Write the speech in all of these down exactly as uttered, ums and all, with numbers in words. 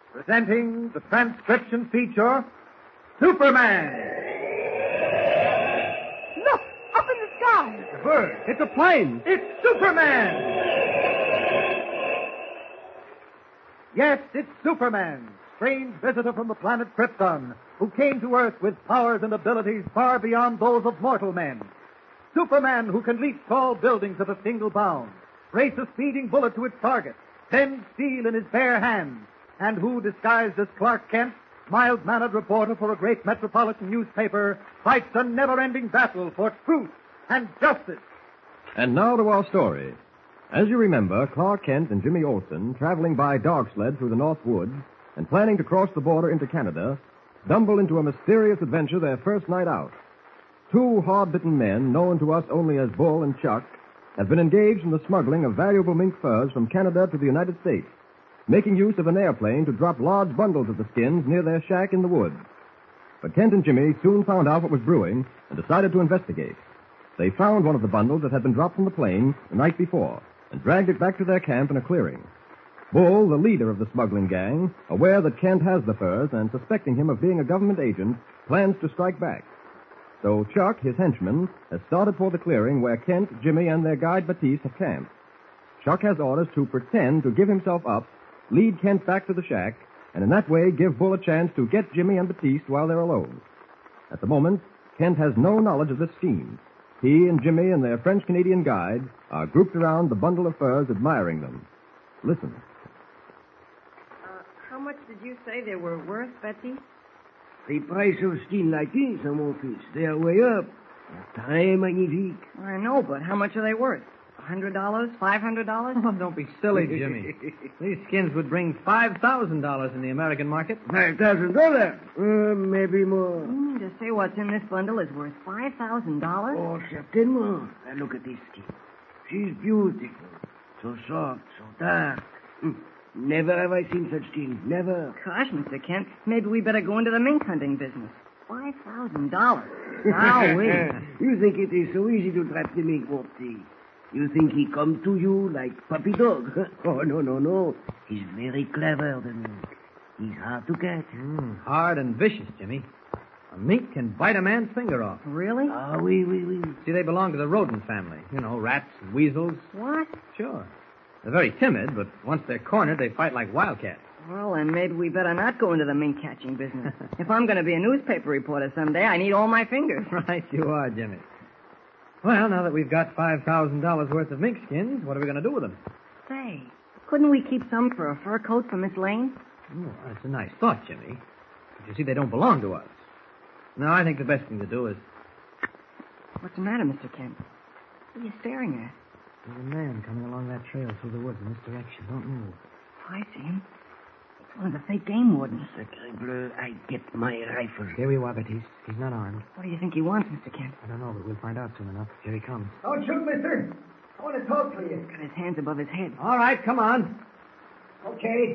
presenting the transcription feature, Superman. Look, up in the sky. A bird. It's a plane. It's Superman. Yes, it's Superman, strange visitor from the planet Krypton, who came to Earth with powers and abilities far beyond those of mortal men. Superman, who can leap tall buildings at a single bound, race a speeding bullet to its target, bend steel in his bare hands, and who, disguised as Clark Kent, mild-mannered reporter for a great metropolitan newspaper, fights a never-ending battle for truth and justice. And now to our story. As you remember, Clark Kent and Jimmy Olsen, traveling by dog sled through the North Woods and planning to cross the border into Canada, stumble into a mysterious adventure their first night out. Two hard-bitten men, known to us only as Bull and Chuck, have been engaged in the smuggling of valuable mink furs from Canada to the United States, making use of an airplane to drop large bundles of the skins near their shack in the woods. But Kent and Jimmy soon found out what was brewing and decided to investigate. They found one of the bundles that had been dropped from the plane the night before and dragged it back to their camp in a clearing. Bull, the leader of the smuggling gang, aware that Kent has the furs and suspecting him of being a government agent, plans to strike back. So Chuck, his henchman, has started for the clearing where Kent, Jimmy, and their guide Batiste have camped. Chuck has orders to pretend to give himself up, lead Kent back to the shack, and in that way give Bull a chance to get Jimmy and Batiste while they're alone. At the moment, Kent has no knowledge of this scheme. He and Jimmy and their French-Canadian guide are grouped around the bundle of furs, admiring them. Listen. Uh, how much did you say they were worth, Betsy? The price of skin like this, mon fils, they are way up. Très magnifique. I know, but how much are they worth? A hundred dollars? Five hundred dollars? Oh, don't be silly, Jimmy. These skins would bring five thousand dollars in the American market. Five thousand dollars? Uh, maybe more. Mm, to say what's in this bundle is worth five thousand dollars? Oh, certainement. Now look at this skin. She's beautiful. So soft, so dark. Mm. Never have I seen such skin. Never. Gosh, Mister Kent, maybe we better go into the mink hunting business. Five thousand dollars. Now, wait. You think it is so easy to trap the mink, Wopsy? You think he come to you like puppy dog? Oh, no, no, no. He's very clever, the mink. He's hard to catch. Mm, hard and vicious, Jimmy. A mink can bite a man's finger off. Really? Ah, oui, oui, oui. See, they belong to the rodent family. You know, rats and weasels. What? Sure. They're very timid, but once they're cornered, they fight like wildcats. Well, then maybe we better not go into the mink catching business. If I'm going to be a newspaper reporter someday, I need all my fingers. Right, you are, Jimmy. Well, now that we've got five thousand dollars worth of mink skins, what are we going to do with them? Say, couldn't we keep some for a fur coat for Miss Lane? Oh, that's a nice thought, Jimmy. But you see, they don't belong to us. No, I think the best thing to do is... What's the matter, Mister Kent? What are you staring at? There's a man coming along that trail through the woods in this direction. Don't move. I see him. It's one of the fake game wardens. Sacre bleu, I get my rifle. Here you are, Batiste. He's not armed. What do you think he wants, Mister Kent? I don't know, but we'll find out soon enough. Here he comes. Don't shoot, mister. I want to talk to you. Got his hands above his head. All right, come on. Okay.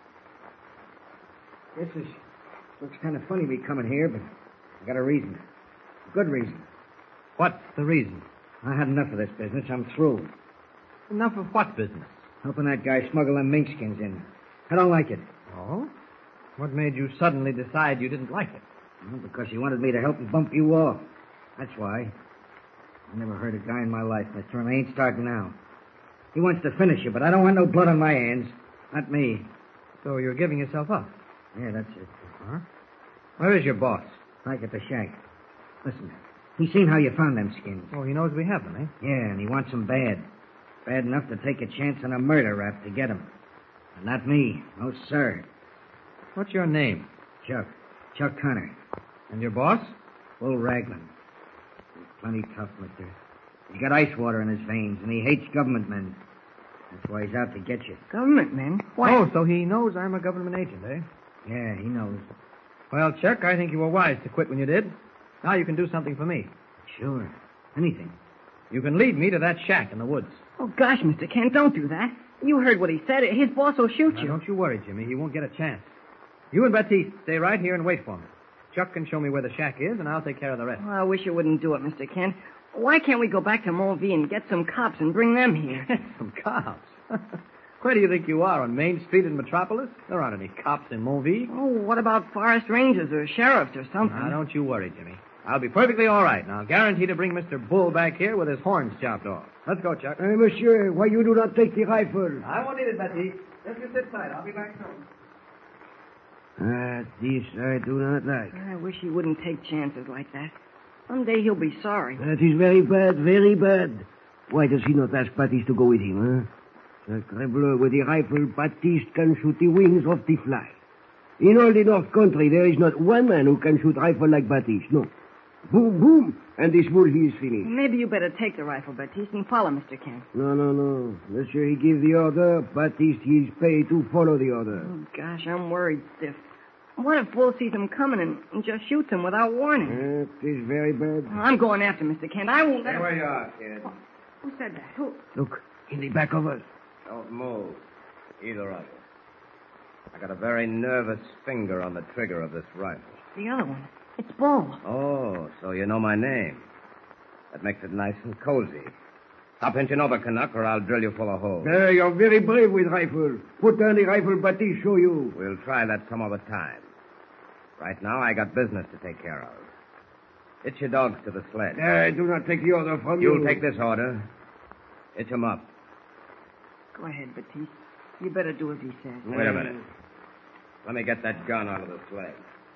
This is... Looks kind of funny me coming here, but I got a reason. A good reason. What's the reason? I had enough of this business. I'm through. Enough of what business? Helping that guy smuggle them mink skins in. I don't like it. Oh? What made you suddenly decide you didn't like it? Well, because he wanted me to help him bump you off. That's why. I never heard a guy in my life, mister, and I ain't starting now. He wants to finish you, but I don't want no blood on my hands. Not me. So you're giving yourself up? Yeah, that's it. Huh? Where is your boss? Back at the shack. Listen, he's seen how you found them skins. Oh, he knows we have them, eh? Yeah, and he wants them bad. Bad enough to take a chance on a murder rap to get them. And not me. No, sir. What's your name? Chuck. Chuck Connor. And your boss? Bull Raglan. He's plenty tough, mister. He's got ice water in his veins, and he hates government men. That's why he's out to get you. Government men? Why? Oh, so he knows I'm a government agent, eh? Yeah, he knows. Well, Chuck, I think you were wise to quit when you did. Now you can do something for me. Sure. Anything. You can lead me to that shack in the woods. Oh, gosh, Mister Kent, don't do that. You heard what he said. His boss will shoot Now, you. don't you worry, Jimmy. He won't get a chance. You and Batiste stay right here and wait for me. Chuck can show me where the shack is, and I'll take care of the rest. Oh, I wish you wouldn't do it, Mister Kent. Why can't we go back to Mulvey and get some cops and bring them here? Some cops? Where do you think you are, on Main Street in Metropolis? There aren't any cops in Montville. Oh, what about forest rangers or sheriffs or something? Now, don't you worry, Jimmy. I'll be perfectly all right, and I'll guarantee to bring Mister Bull back here with his horns chopped off. Let's go, Chuck. Uh, monsieur, why you do not take the rifle? I won't need it, Baptiste. Just you sit tight. I'll be back soon. Ah, this I do not like. I wish he wouldn't take chances like that. Someday he'll be sorry. That is very bad, very bad. Why does he not ask Baptiste to go with him, huh? Sacre bleu, with the rifle, Baptiste can shoot the wings of the fly. In all the North Country, there is not one man who can shoot rifle like Baptiste, no. Boom, boom, and this bull he is finished. Maybe you better take the rifle, Baptiste, and follow Mister Kent. No, no, no. Monsieur, he give the order. Baptiste, he is paid to follow the order. Oh, gosh, I'm worried stiff. What if Bull sees him coming and, and just shoots him without warning? That is very bad. I'm going after Mister Kent. I won't let Stay him... where you are, kid. Oh, who said that? Who? Look, in the back of us. Don't move. Either of you. I got a very nervous finger on the trigger of this rifle. The other one. It's Bull. Oh, so you know my name. That makes it nice and cozy. Stop inching over, Canuck, or I'll drill you full of holes. Uh, you're very brave with rifle. Put down the rifle, Baptiste, show you. We'll try that some other time. Right now, I got business to take care of. Hitch your dogs to the sled. I do not take the order from you. You'll take this order. Hitch 'em up. Go ahead, Baptiste. You better do as he says. Wait a minute. Let me get that gun out of the sled.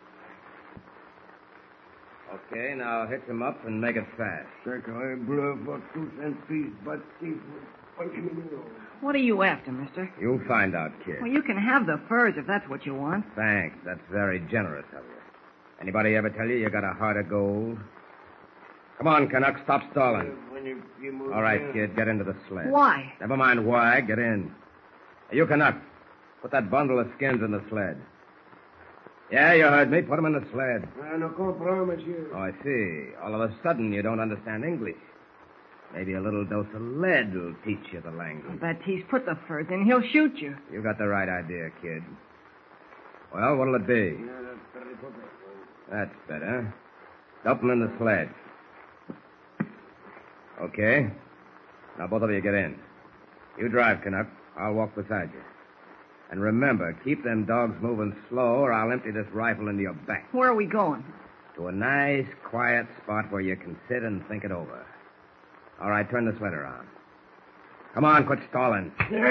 Okay, now hitch 'em up and make it fast. Sacre bleu for two cents piece, Baptiste. Punch me in the nose. What are you after, mister? You'll find out, kid. Well, you can have the furs if that's what you want. Thanks. That's very generous of you. Anybody ever tell you you got a heart of gold? Come on, Canuck, stop stalling. All right, kid, get into the sled. Why? Never mind why, get in. Hey, you, Canuck, put that bundle of skins in the sled. Yeah, you heard me. Put them in the sled. Uh, no comprends, monsieur. Oh, I see. All of a sudden, you don't understand English. Maybe a little dose of lead will teach you the language. Baptiste, put the furs in. He'll shoot you. You got the right idea, kid. Well, what'll it be? That's better. Dump them in the sled. Okay. Now, both of you get in. You drive, Canuck. I'll walk beside you. And remember, keep them dogs moving slow, or I'll empty this rifle into your back. Where are we going? To a nice, quiet spot where you can sit and think it over. All right, turn the sled around. Come on, quit stalling.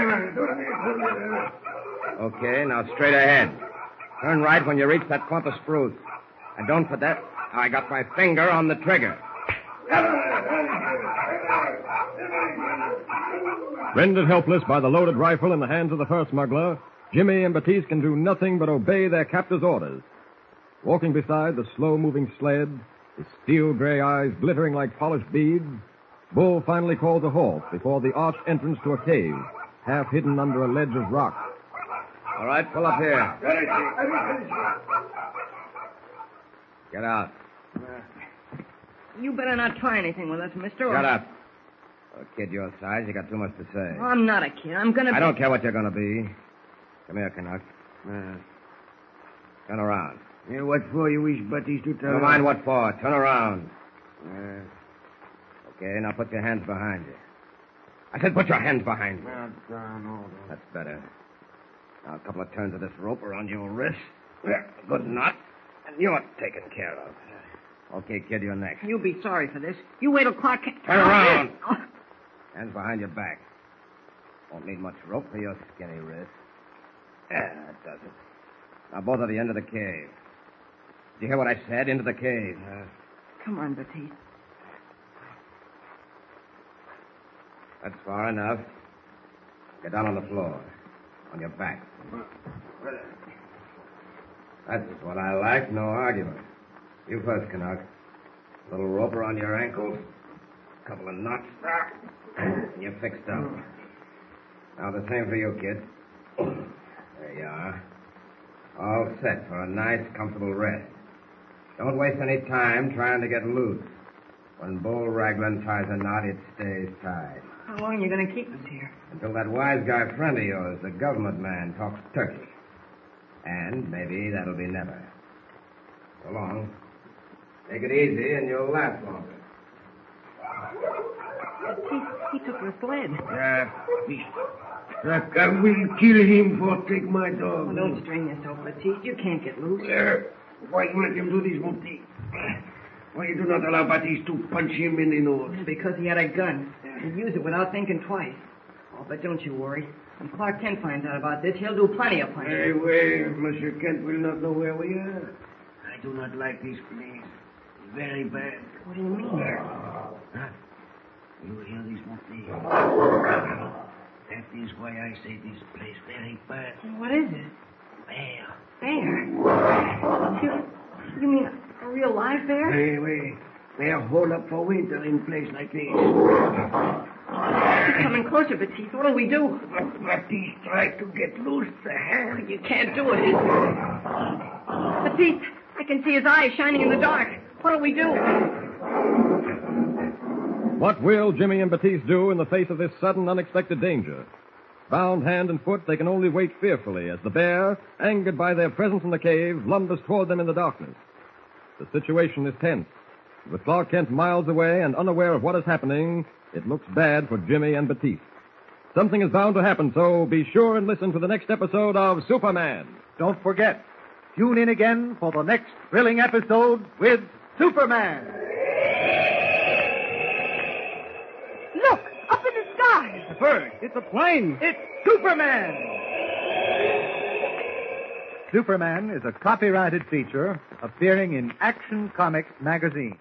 Okay, now straight ahead. Turn right when you reach that clump of spruce. And don't forget, I got my finger on the trigger. Rendered helpless by the loaded rifle in the hands of the fur smuggler, Jimmy and Baptiste can do nothing but obey their captor's orders. Walking beside the slow-moving sled, his steel-gray eyes glittering like polished beads, Bull finally calls a halt before the arched entrance to a cave, half hidden under a ledge of rock. All right, pull up here. Get out. You better not try anything with us, mister. Shut or... up. For a kid your size, you got too much to say. I'm not a kid. I'm gonna be... I don't care what you're going to be. Come here, Canuck. Uh, Turn around. yeah, what for you wish Baptiste to tell Never mind what for. Turn around. Uh, Okay, now put your hands behind you. I said put your hands behind you. well, uh, no, no. That's better. Now a couple of turns of this rope around your wrist. Yeah, good knot. And you're taken care of. Okay, kid, you're next. You'll be sorry for this. You wait till Clark... Kent- Turn around. Oh. Hands behind your back. Won't need much rope for your skinny wrist. Yeah, that does it. Now both at the end of the cave. Did you hear what I said? Into the cave. Uh, Come on, Baptiste. that's far enough. Get down on the floor. On your back. That's what I like. No argument. You first, Canuck. Little rope around your ankles. Couple of knots. And you're fixed up. Now the same for you, kid. There you are. All set for a nice, comfortable rest. Don't waste any time trying to get loose. When Bull Raglan ties a knot, it stays tied. How long are you going to keep us here? Until that wise guy friend of yours, the government man, talks turkey. And maybe that'll be never. So long. Take it easy and you'll last longer. He, he took the sled. Uh, That I will kill him for take my dog. Oh, don't strain yourself, Batiste. You can't get loose. Uh, why you let him do this, Monty? Why you do not allow Batiste to punch him in the nose? It's because he had a gun. He'd use it without thinking twice. Oh, but don't you worry. When Clark Kent finds out about this, he'll do plenty of punching. Very well. Monsieur Kent will not know where we are. I do not like this place. Very bad. What do you mean? Huh? You hear this, Monty? That is why I say this place very bad. What is it? Bear. Bear? You, you mean a real live bear? Hey, wait. Bear hold up for winter in place like this. He's coming closer, Batiste. What'll we do? Batiste tried to get loose the hand. You can't do it. Batiste, I can see his eyes shining in the dark. What'll we do? What will Jimmy and Batiste do in the face of this sudden, unexpected danger? Bound hand and foot, they can only wait fearfully as the bear, angered by their presence in the cave, lumbers toward them in the darkness. The situation is tense. With Clark Kent miles away and unaware of what is happening, it looks bad for Jimmy and Batiste. Something is bound to happen, so be sure and listen to the next episode of Superman. Don't forget, tune in again for the next thrilling episode with Superman. Look, up in the sky. A bird. It's a plane. It's Superman. Superman is a copyrighted feature appearing in Action Comics magazine.